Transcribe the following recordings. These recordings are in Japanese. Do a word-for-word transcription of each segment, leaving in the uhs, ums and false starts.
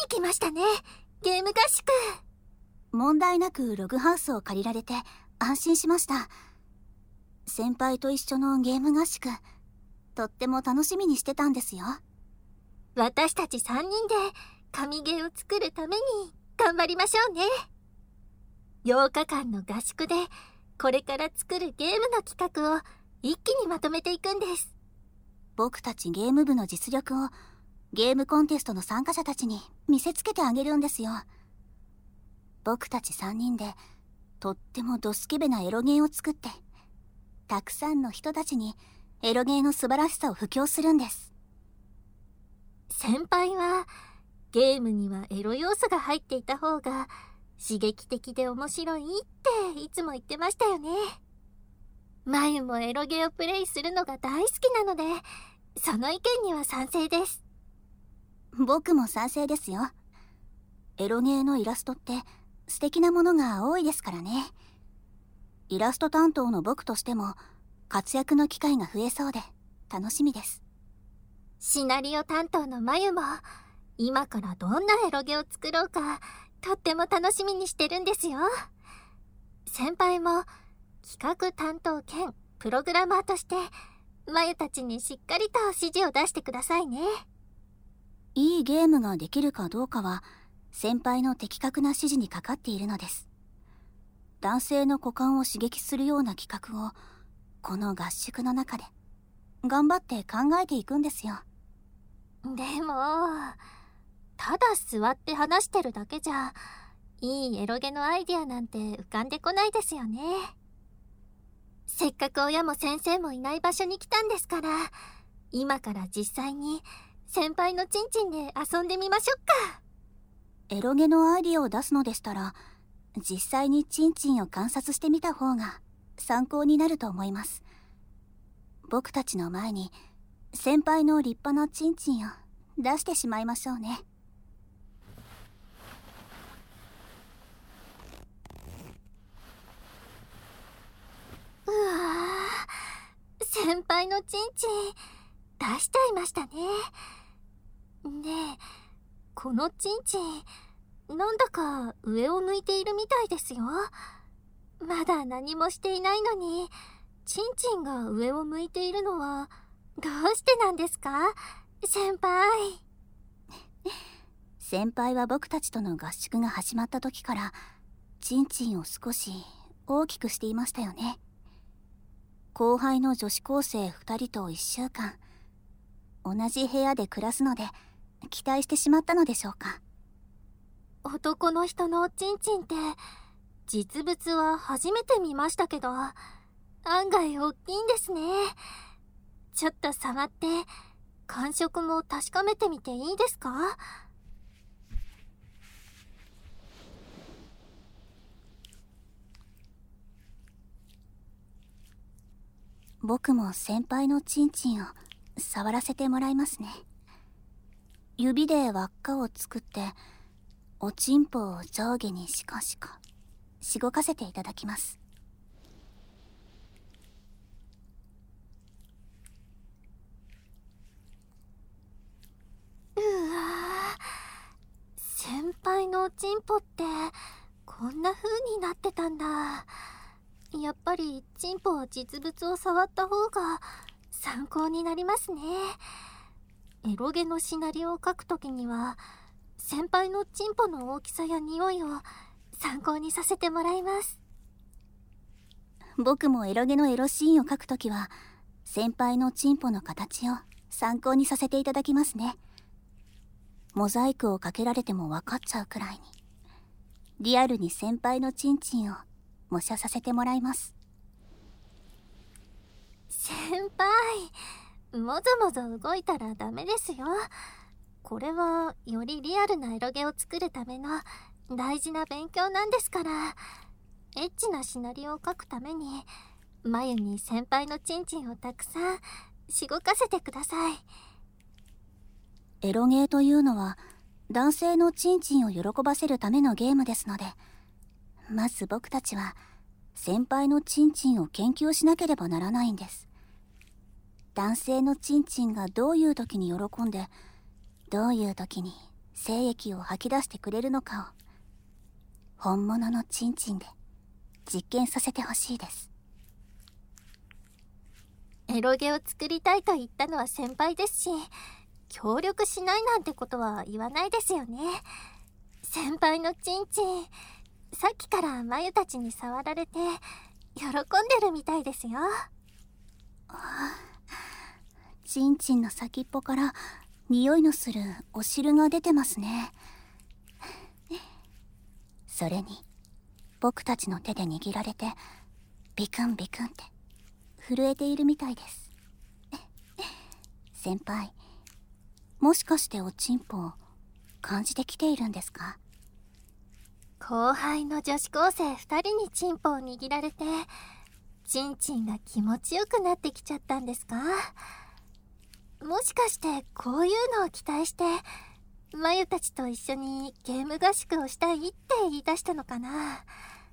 きましたね、ゲーム合宿。 問題なくログハウスを借りられて安心しました。先輩と一緒のゲーム合宿、とっても楽しみにしてたんですよ。 私たちさんにんで神ゲーを作るために頑張りましょうね。ようかかんの合宿でこれから作るゲームの企画を一気にまとめていくんです。 僕たちゲーム部の実力をゲームコンテストの参加者たちに見せつけてあげるんですよ。僕たちさんにんでとってもドスケベなエロゲーを作って、たくさんの人たちにエロゲーの素晴らしさを布教するんです。 先輩はゲームにはエロ要素が入っていた方が刺激的で面白いっていつも言ってましたよね。まゆもエロゲーをプレイするのが大好きなので、その意見には賛成です。 僕も賛成ですよ。エロゲーのイラストって素敵なものが多いですからね。イラスト担当の僕としても活躍の機会が増えそうで楽しみです。 シナリオ担当のまゆも今からどんなエロゲを作ろうかとっても楽しみにしてるんですよ。先輩も企画担当兼プログラマーとしてまゆたちにしっかりと指示を出してくださいね。 いいゲームができるかどうかは先輩の的確な指示にかかっているのです。男性の股間を刺激するような企画をこの合宿の中で頑張って考えていくんですよ。 でもただ座って話してるだけじゃいいエロゲのアイデアなんて浮かんでこないですよね。せっかく親も先生もいない場所に来たんですから、今から実際に先輩のチンチンで遊んでみましょうか。 エロゲのアイデアを出すのでしたら実際にチンチンを観察してみた方が参考になると思います。僕たちの前に先輩の立派なチンチンを出してしまいましょうね。 うわー、先輩のチンチン出しちゃいましたね。で、このチンチンなんだか上を向いているみたいですよ。まだ何もしていないのにチンチンが上を向いているのはどうしてなんですか、先輩。 先輩は僕たちとの合宿が始まった時からチンチンを少し大きくしていましたよね。後輩の女子高生ふたりといっしゅうかん同じ部屋で暮らすので期待してしまったのでしょうか。 男の人のチンチンって実物は初めて見ましたけど案外大きいんですね。ちょっと触って感触も確かめてみていいですか？ 僕も先輩のチンチンを触らせてもらいますね。指で輪っかを作っておちんぽを上下にシコシコしごかせていただきます。 うわー、先輩のおちんぽってこんな風になってたんだ。やっぱりチンポは実物を触った方が参考になりますね。エロゲのシナリオを書くときには先輩のチンポの大きさや匂いを参考にさせてもらいます。 僕もエロゲのエロシーンを書くときは先輩のチンポの形を参考にさせていただきますね。モザイクをかけられても分かっちゃうくらいにリアルに先輩のチンチンを模写させてもらいます。 先輩、もぞもぞ動いたらダメですよ。これはよりリアルなエロゲを作るための大事な勉強なんですから。エッチなシナリオを書くために眉に先輩のチンチンをたくさんしごかせてください。 エロゲーというのは男性のチンチンを喜ばせるためのゲームですので、まず僕たちは先輩のチンチンを研究しなければならないんです。男性のチンチンがどういう時に喜んでどういう時に精液を吐き出してくれるのかを本物のチンチンで実験させてほしいです。 エロゲを作りたいと言ったのは先輩ですし、協力しないなんてことは言わないですよね。先輩のチンチン、さっきからマユたちに触られて喜んでるみたいですよ。 チンチンの先っぽから匂いのするお汁が出てますね。それに僕たちの手で握られてビクンビクンって震えているみたいです。先輩、もしかしておちんぽを感じてきているんですか？ 後輩の女子高生ふたりにチンポを握られてチンチンが気持ちよくなってきちゃったんですか？もしかしてこういうのを期待してマユたちと一緒にゲーム合宿をしたいって言い出したのかな。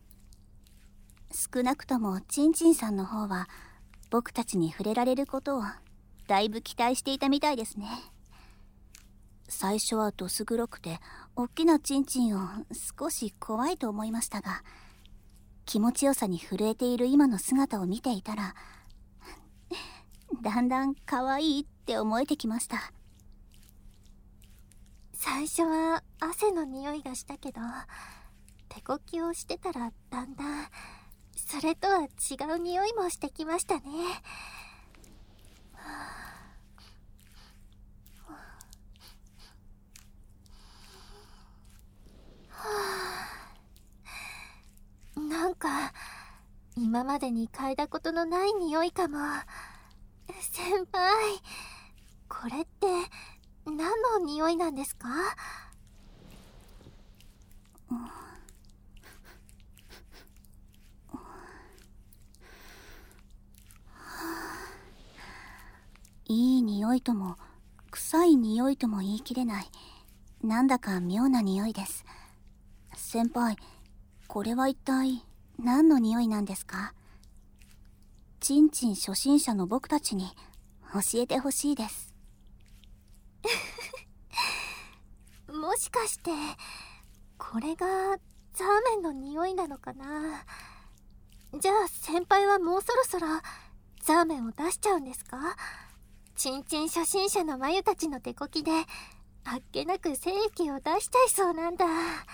少なくともチンチンさんの方は僕たちに触れられることをだいぶ期待していたみたいですね。最初はどす黒くて大きなチンチンを少し怖いと思いましたが、気持ちよさに震えている今の姿を見ていたらだんだん可愛いって思えてきました。 最初は汗の匂いがしたけど、手こきをしてたらだんだんそれとは違う匂いもしてきましたね。なんか今までに嗅いだことのない匂いかも。先輩、これって何の匂いなんですか？ いい匂いとも臭い匂いとも言い切れない、なんだか妙な匂いです。先輩、これは一体何の匂いなんですか？チンチン初心者の僕たちに教えてほしいです。 もしかしてこれがザーメンの匂いなのかな。じゃあ先輩はもうそろそろザーメンを出しちゃうんですか？チンチン初心者のマユたちの手こきであっけなく精液を出しちゃいそうなんだ。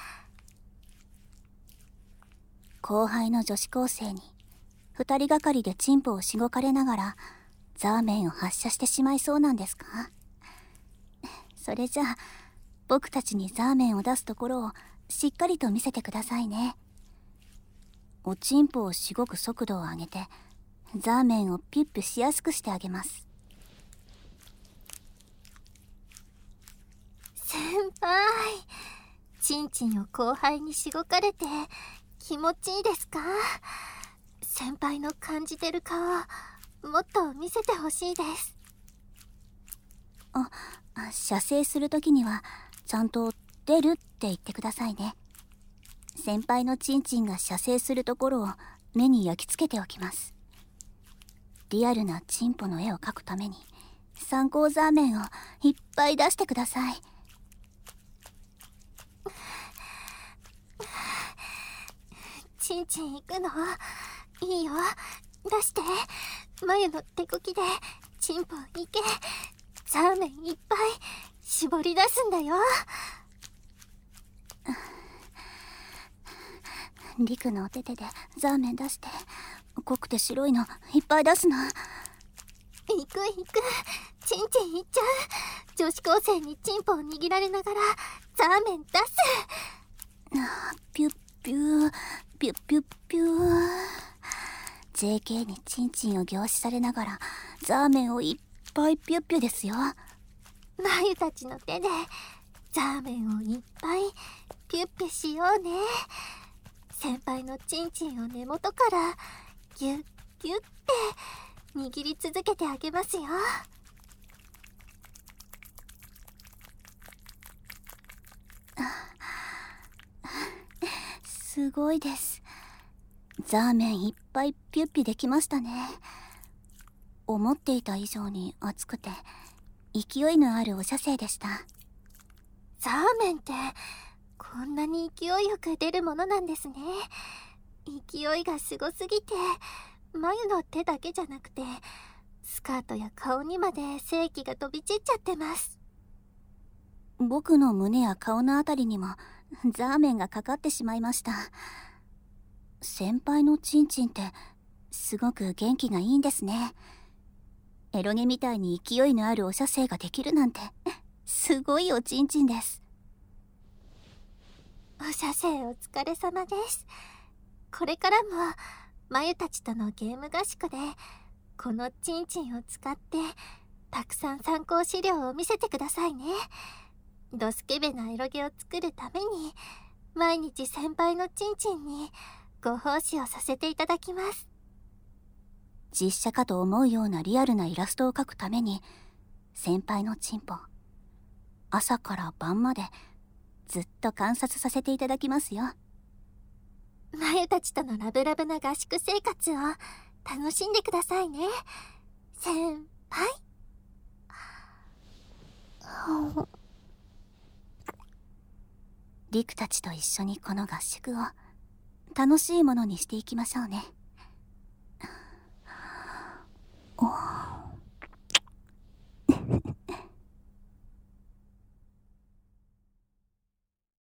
後輩の女子高生に二人がかりでチンポをしごかれながらザーメンを発射してしまいそうなんですか？それじゃあ僕たちにザーメンを出すところをしっかりと見せてくださいね。おちんぽをしごく速度を上げてザーメンをピュッピュしやすくしてあげます。 先輩、チンチンを後輩にしごかれて気持ちいいですか？先輩の感じてる顔もっと見せてほしいです。 あ、射精するときにはちゃんと出るって言ってくださいね。先輩のチンチンが射精するところを目に焼き付けておきます。リアルなチンポの絵を描くために参考ザーメンをいっぱい出してください。 チンチン行くのいいよ、出して。眉の手こきでチンポいけ。ザーメンいっぱい絞り出すんだよ。 リクのお手手でザーメン出して濃くて白いのいっぱい出すの。 行く行く、チンチン行っちゃう。女子高生にチンポを握られながらザーメン出す。 ピュッピューピュッピュッピュー。 ジェーケー にチンチンを凝視されながらザーメンをいっぱいピュッピュですよ。 マユたちの手でザーメンをいっぱいピュッピュしようね。先輩のチンチンを根元からギュッギュッって握り続けてあげますよ。 すごいです。ザーメンいっぱいピュッピュできましたね。思っていた以上に熱くて勢いのあるお射精でした。 ザーメンってこんなに勢いよく出るものなんですね。勢いがすごすぎて眉の手だけじゃなくてスカートや顔にまで精液が飛び散っちゃってます。 僕の胸や顔のあたりにもザーメンがかかってしまいました。先輩のチンチンってすごく元気がいいんですね。エロゲみたいに勢いのあるお射精ができるなんてすごいおちんちんです。 お射精お疲れ様です。これからも眉たちとのゲーム合宿でこのチンチンを使ってたくさん参考資料を見せてくださいね。ドスケベなエロゲを作るために毎日先輩のチンチンにご奉仕をさせていただきます。 実写かと思うようなリアルなイラストを描くために先輩のチンポ朝から晩までずっと観察させていただきますよ。 眉たちとのラブラブな合宿生活を楽しんでくださいね先輩。 リクたちと一緒にこの合宿を楽しいものにしていきましょうね。